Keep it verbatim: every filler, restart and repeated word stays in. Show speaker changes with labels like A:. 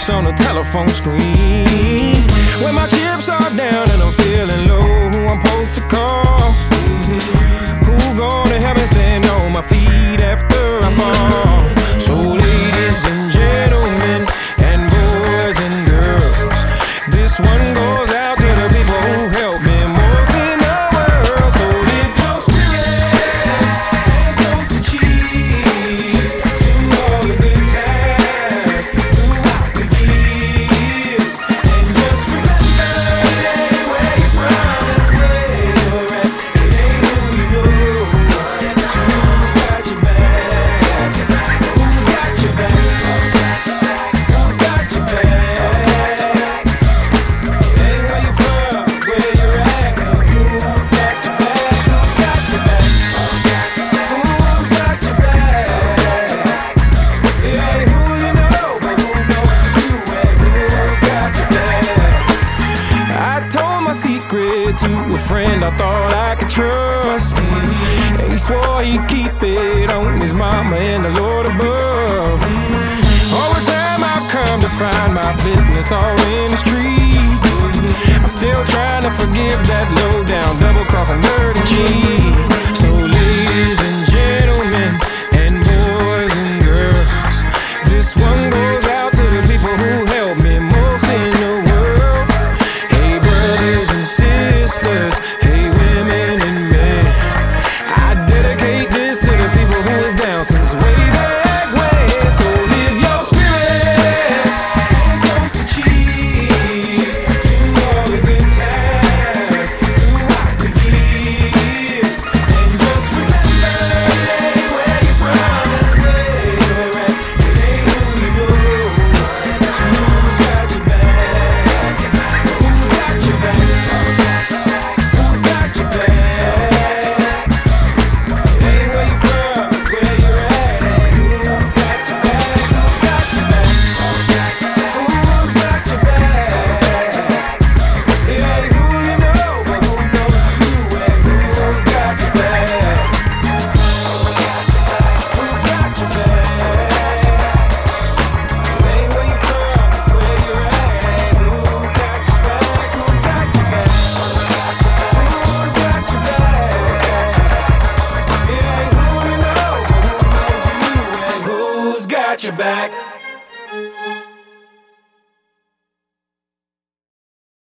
A: face on the telephone screen. When my chips are down and I'm feeling low, who I'm supposed to call? Who gonna help me stand on my feet after I fall? So ladies and gentlemen, and boys and girls, this one goes out to the people who help me most in the world. So lift your spirits and toast to cheese, to all the good times throughout the years. And just remember, it ain't where you're from, it's where you're at. It ain't who you know, it's who's got your back. Who's got your back? Who's got your back? Secret to a friend I thought I could trust. He swore he'd keep it on his mama and the Lord above. Over time I've come to find my business all in the street. I'm still trying to forgive that low down, double crossing dirty cheat. So ladies and gentlemen, and boys and girls, this one goes out to the people who help me most in the world. Hey brothers and sisters, hey women and men, I dedicate this to the people who was down since way back when. So live your spirits and toast to cheese, to all the good times throughout the years. And just remember, it ain't where you're from, it's where you're at. It ain't who you know, it's who's got your back. Who's got your back? Who's got your back? It ain't where you're from, it's where you're at. And who's got your back? Who's got your back? Who's got your back? It ain't who you know, but who knows you. And who's got your back? Who's got your back? It ain't where you're from, it's where you're at. And who's got your back? Who's got your back? Who's got your back? It ain't who you know, but who knows you. And who's got your back?